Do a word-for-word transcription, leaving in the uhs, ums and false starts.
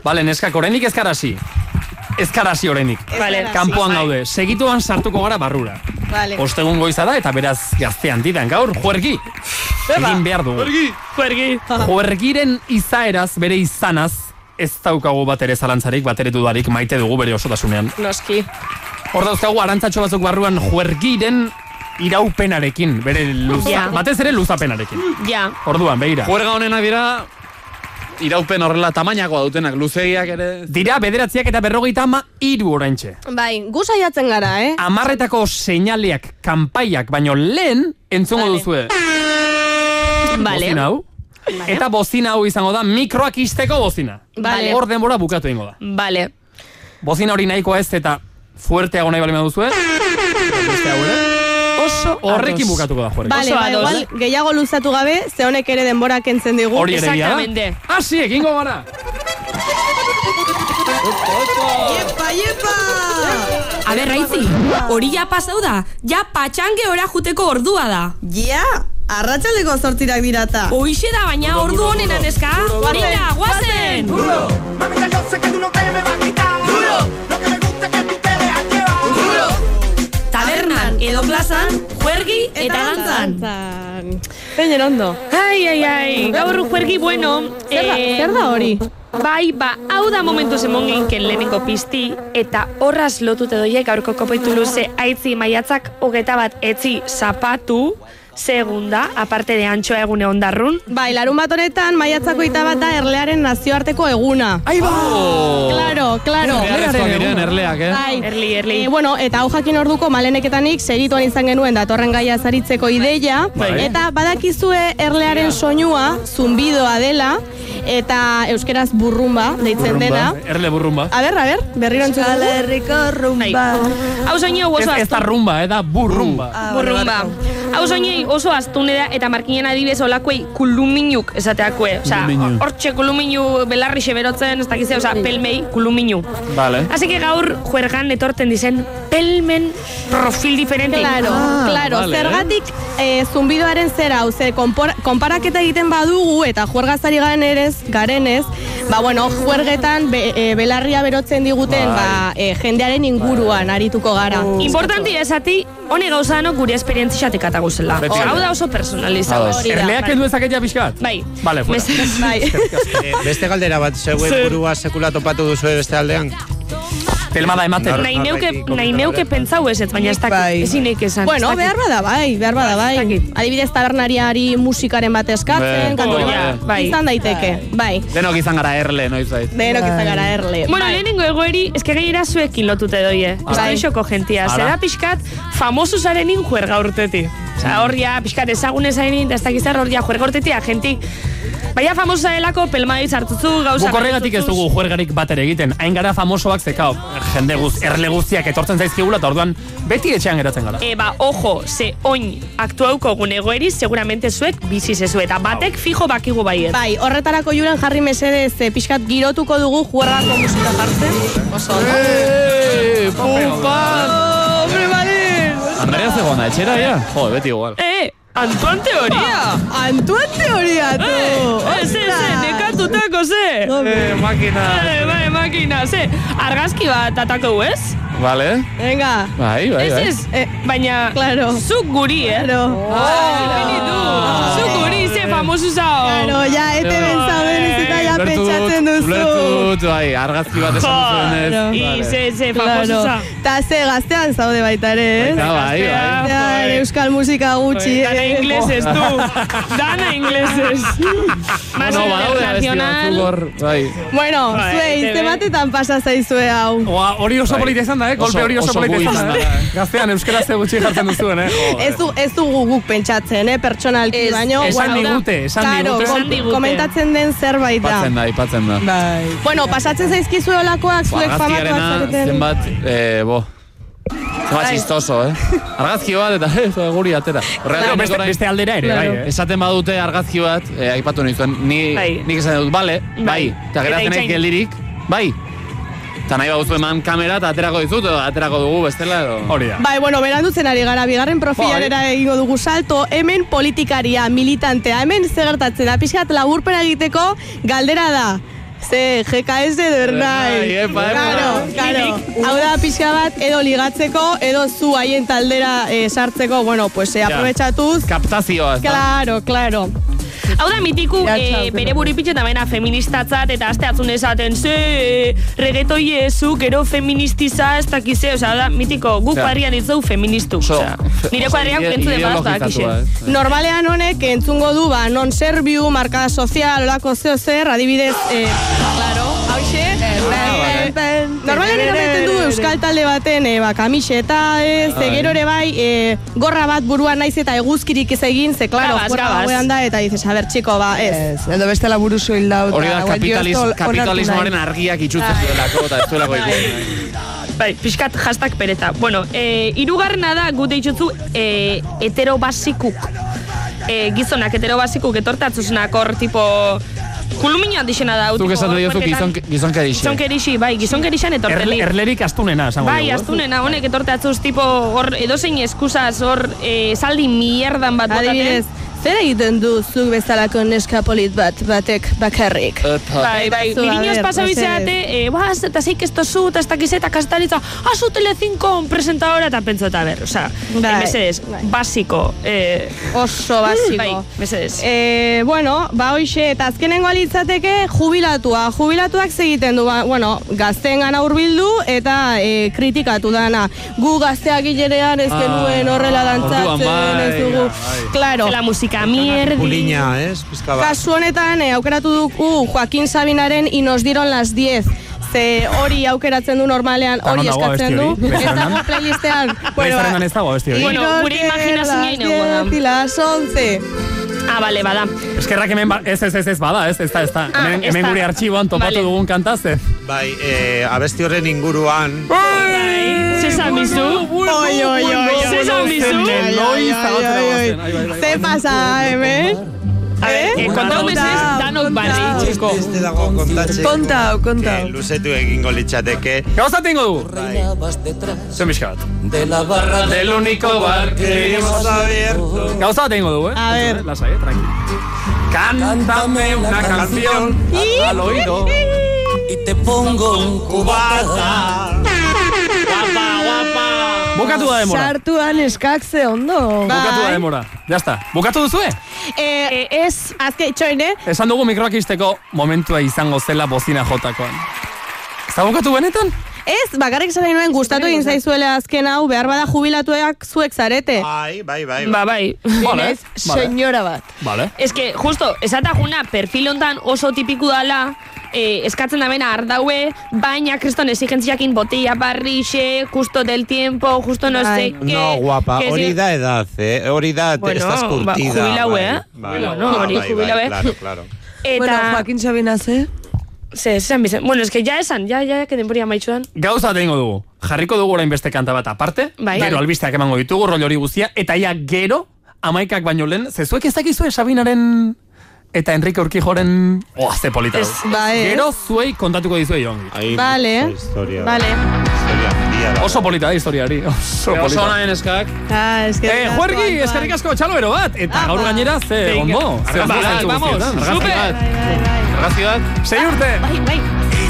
Bale, neskak, oraindik ezkarasi. Ezkarasi oraindik. Vale. Kanpoan gaude. Segituan sartuko gara barrura. Vale. Ostegun goiza da eta beraz gaztean didan gaur juergi. Egin behar dugu. Juergi. Juergi. Juergiren izaeraz, bere izanaz, ez daukagu bat ere zalantzarik, bat ere dudarik maite dugu bere osotasunean. Noski. Hor dauzkagu arantzatxo batzuk barruan juergiren iraupenarekin, bere luza, Ja. batez ere luzapenarekin. Ja. Orduan, begira. Juerga honenak dira iraupen horrela tamainakoa dutenak, luzegiak ere... Dira bederatziak eta berrogeita ama hiru oraintxe. Bai, gu saiatzen gara, eh? Amarretako seinaleak, kanpaiak, baino lehen entzongo Vale. duzue. Vale. Bozina hau. Eta bozina hau izango da mikroak izteko bozina. Vale. Hor denbora bukatu ingo da. Vale. Bozina hori nahikoa ez eta fuerteago nahi balima duzue. Beste hau ere. Oso horrekin bukatuko da juerga. Vale, ba, igual, gehiago luzatu gabe, ze honek ere denbora kentzen digu. Hori ere gira da. Hasi, egingo gara. Iepa, iepa! A ber, Raitzi, hori ja pasau da. Ja patxange ora juteko ordua da. Ja, arratsaldeko zortzirak dirata. Hoixe da, baina ordu honenan eska. Nina, guazen! Duro, mamita, yo sé que tú no te me vas a quitar. Duro, lo que me gusta es que tú te dejas llevar. Duro. Tabernan edo plazan, juergi eta dantzan. Zeinen ondo. Ai, ai, ai, gaur juergi bueno. Zer da, zer da hori? Bai, ba, hau da momentu zemonginken lehenengo pizti, eta horraz lotute doiek gaurko kopaitu luze aitzi maiatzak hogeta bat etzi zapatu, segunda, aparte de antxoa egune ondarrun. Bai, larun bat honetan, maiatzako eta bat da erlearen nazioarteko eguna. Ai, ba! Claro, claro. Erlearen diren erleak, eh? Bai. Erli, erli. E, bueno, eta hau jakin orduko maleneketanik segituan izan genuen datorren gaia zaritzeko ideia. Bai. Eta badakizue erlearen soinua, zumbidoa dela, eta euskeraz burrumba deitzen dena. Erle burrumba. A ber, a ber, berriro entzun dugu. Euskal Herriko rumba. Hau soinu oso Ez, ez da rumba, eh, da burrumba. Burrumba. Hau soinei oso astune da eta markinen adibidez olakuei kuluminuk esateakue. Osea, Kuluminu. hortxe kuluminu belarri berotzen, ez dakize, osea, pelmei kuluminu. Vale. Así que gaur juergan etorten dizen pelmen profil diferente. Claro, claro, vale. zergatik eh, zumbidoaren zera, hau, ze konpor- konparaketa egiten badugu eta juergazari garenez, garenez, ba bueno, juergetan be, e, belarria berotzen diguten ba, e, jendearen inguruan arituko gara. Importanti esati, hone gauzadanok gure esperientziatik ataguzela. Beti. Hau da oso personalizado. Ados. Erleak kendu ezakit ja pixkat? Bai. Vale, fuera. Mesedez. Bai. Eh, beste galdera bat, zeuen burua sekula topatu duzu beste aldean? Pelma da ematen. Nahi neuke, nahi neuke pentsau ez ez, baina ez dakit. Ezin eik esan. Bueno, behar bada bai, behar bada bai. Adibidez tabernariari musikaren bat eskatzen, Be, kantu oh, bat, bai. izan daiteke, bai. Denok izan gara erle, noiz bait. Denok izan gara erle. Bueno, bai. lehenengo egoeri, eske gehiera zuekin lotute doie. Bai. Estoy xoko gentia. Ara. Zera pixkat, famoso zarenin juerga urteti. Osa, hor ja, pixkat ezagunez zarenin, da ez dakizar hor ja juerga urteti, agentik. Baina famoso zarelako pelmaditz hartuzu, gauza... Guk horregatik ez dugu juergarik bat ere egiten. Hain gara famosoak zekao, jende guz, erle guztiak etortzen zaizkigula, eta orduan beti etxean geratzen gara. Eba, ojo, ze oin aktuauko gun egoeri, seguramente zuek bizi zezu, eta batek fijo bakigu baiet. Bai, horretarako juren jarri mesedez eh, pixkat girotuko dugu juergako musika jartzen. Oso, ondo. Eee, pumpan! Hombre, Balin! Andrea zegona, etxera ya? Jo, beti igual. Eh, Antoan teoria! Antoan teoria, tu! Eh, ze, ze, nekatutako, ze! Eh, makina. Eh, bai, makina, ze, argazki bat atako ez? Vale. Venga. Bai, bai, Ez bai. ez, eh, baina, Claro. zuk guri, eh? Claro. Benitu, zuk guri, ze famosu zao. Claro, ja, ete benzauden ez eta ja Ulertu dut, pentsatzen duzu. ulertu dut, bai, argazki bat esan duzuenez. Claro. I, ze, ze, famosu Claro. zao. Ta ze gaztean zaude baita ere, ez? Baita, bai, bai. Gaztean, euskal musika gutxi. Dana eh. inglesez, du. Dana inglesez. Más No, badaude abesti batzuk internacional. hor, bai. Bueno, Bai, zuei, E T V. zematetan pasa zaizue hau. Oa, hori oso Bai. polita izan da, eh? Kolpe Oso- hori oso oso polita gu izan izan da. da. Gaztean euskera ze gutxi jartzen duzuen, eh? Ez du, ez dugu guk pentsatzen, eh, pertsonalki, Ez, baino. Esan hau da. digute, esan Claro, digute. Esan kom- digute. komentatzen den zerbait da. Ipatzen da, ipatzen da. Bai. Bueno, pasatzen zaizkizue olakoak, zuek famatuak Argazkiarena, zareten. zenbat, eh, bo. Zenbat Bai. chistoso, eh? Argazki bat eta eh, guri atera. Horregatik Beste, orain- beste aldera ere, bai, eh? Esaten badute argazki bat, eh, aipatu nahi zuen, ni, Bai. nik esan dut, bale, bai, Bai. eta geratzen Eta nahi itxain. geldirik, bai. Eta nahi baduzu eman kamera eta aterako dizut, edo aterako dugu bestela edo... Hori da. Bai, bueno, berandutzen ari gara, bigarren profilanera egingo dugu salto, hemen politikaria, militantea, hemen zer gertatzen da, pixkat laburpera egiteko, galdera da, Ze, G K S de Bernai. Bernai, epa, epa. Claro, claro. Hau da pixka bat, edo ligatzeko, edo zu haien taldera eh, sartzeko, bueno, pues eh, aprobetxatuz. Kaptazioa, ez da? Claro, claro. Hau da mitiku, e, bere buripitxe eta baina feministatzat eta azte atzun esaten, ze, e, regetoi ezu, gero feministiza, ez dakize, oza, da, mitiko, guk barrian ditzau feministu. So, nire kuadriak pentsu den bada, dakixe. Normalean honek entzungo du, ba, non serbiu, markada sozial, olako zeo zer, adibidez, eh, claro, hauxe, normalean irometen du euskal talde baten, eh, ba, kamiseta, ez, eh, gero ere bai, eh, gorra bat buruan naiz eta eguzkirik ez egin, ze, claro, gorra gauean da, eta dices, a ver, chico, ba, ez. Edo bestela buruzu hil dauta. Hori da, kapitalism, kapitalismoaren argiak itxutzen duelako, eta ez duelako ikusten. Bai, pixkat hashtag pereta. Bueno, e, irugarrena da, gu deitxutzu, e, heterobasikuk. E, gizonak heterobasikuk etortatzuzenak hor, tipo, kulumina dixena da. Zuk esan diozu gizonkerixi. Gizonkerixi, bai, gizonkerixan etorteli. Erlerik astunena, esango Bai, astunena, honek etortatzuz, tipo, hor, edozein eskuzaz, hor, e, saldi mierdan bat botaten. Adibidez, zer egiten du zuk bezalako neska polit bat, batek bakarrik? Bai, bai, niriñoz pasa bizeate, eh, baz, eta zeik esto zu, eta ez dakiz eta kastaritza, ah, zu Telecinco presentadora, eta pentsa, eta ber, oza, bai, mesedez, bai. basiko. Eh, Oso basiko. Bai, mesedez. Eh, bueno, ba hoxe, eta azkenengo alitzateke jubilatua. Jubilatuak segiten du, ba, bueno, gazteen gana hurbildu eta eh, kritikatu dana. Gu gazteak gilerean ez genuen horrela dantzatzen, ez dugu. Claro. La musika mierdi. Pulina, ez? Pizka bat. Kasu honetan, eh, aukeratu dugu Joaquin Sabinaren y nos dieron las diez. Ze hori aukeratzen du normalean, hori eskatzen du. Ez dago playlistean. Playlistean ez dago abesti hori. Bueno, gure imaginazioa ingo da. Y las once. Ah, bale, bada. Eskerrak hemen, ba, ez, ez, ez, ez, bada, ez, ez da, ez da. Ah, Hemen, ez hemen da. gure artxiboan topatu Vale. dugun kantazte. Bai, eh, abesti horren inguruan. Bai, zesan bizu. Oi, oi, oi. Zesan bizu. Ze pasa, hemen? Eh, kontau mesez, danok barri. Txiko. Beste dago kontatzen. Kontau, kontau. Que luzetu egingo litzateke. Gauza tengo du. Bai. Zuen bizka bat. De la barra del único bar que hemos abierto. Gauza tengo du, eh? A ver. Lasai, eh, tranquilo. Cántame una canción al oído. Y te pongo un cubata. Guapa, guapa. Bukatu da demora. Sartuan eskakze ondo. Bukatu da demora. Ya está. Bukatu duzue? Eh, ez, azke itxoin, eh? Esan dugu mikroak izteko momentua izango zela bozina jotakoan. Ez da bukatu benetan? Ez, bakarrik esan nahi nuen gustatu egin zaizuela azken hau, behar bada jubilatuak zuek zarete. Bai, bai, bai. Ba, bai. Vale, Inez, senyora bat. Vale. Ez que, justo, esatajuna perfil hontan oso tipiku dala, eh, eskatzen da bena ardaue, baina kriston exigentziakin botella barrixe, justo del tiempo, justo no sé qué. No, guapa, que hori si- da edad, eh? Hori da, Bueno, estás ba, curtida. jubilau, bai, eh? bai, Bueno, bai, hori bai, jubilau, bai, eh? Claro, claro. Eta... Bueno, Joaquin Sabinaz, eh? Ze, esan bizen. Bueno, es que ya esan, ya, ya, que denboria maitxuan. Gauza tengo dugu. Jarriko dugu orain beste kanta bat aparte. Bai. Gero albisteak emango ditugu, rol hori guztia. Eta ja gero, amaikak baino lehen, zezuek ez dakizue Sabinaren eta Enrique Urquijoren... Oh, ze polita du. Ez, ba, ez. Gero zuei kontatuko dizue jongi. Ahí, Vale. Historia. Vale. Historia handia da. Oso polita da historiari. Oso Oso polita. nahen eskak. Ah, es que... Eh, Juergi, eskerrik asko txaloero bat. Eta gaur gainera, ze Venga. ondo. Ze ondo Vale, zentzu vamos, guztietan. super. Argazki bat. Argazki bat. Sei urte. Bai, bai.